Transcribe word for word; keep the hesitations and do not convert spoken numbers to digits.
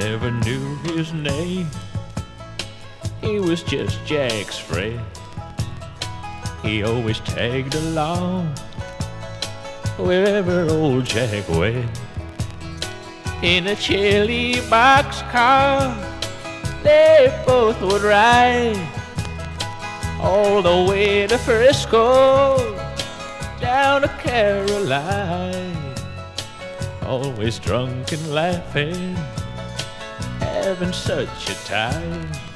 never knew his name. He was just Jack's friend. He always tagged along wherever old Jack went. In a chilly boxcar, they both would ride all the way to Frisco, down to Caroline. Always drunk and laughing, having such a time.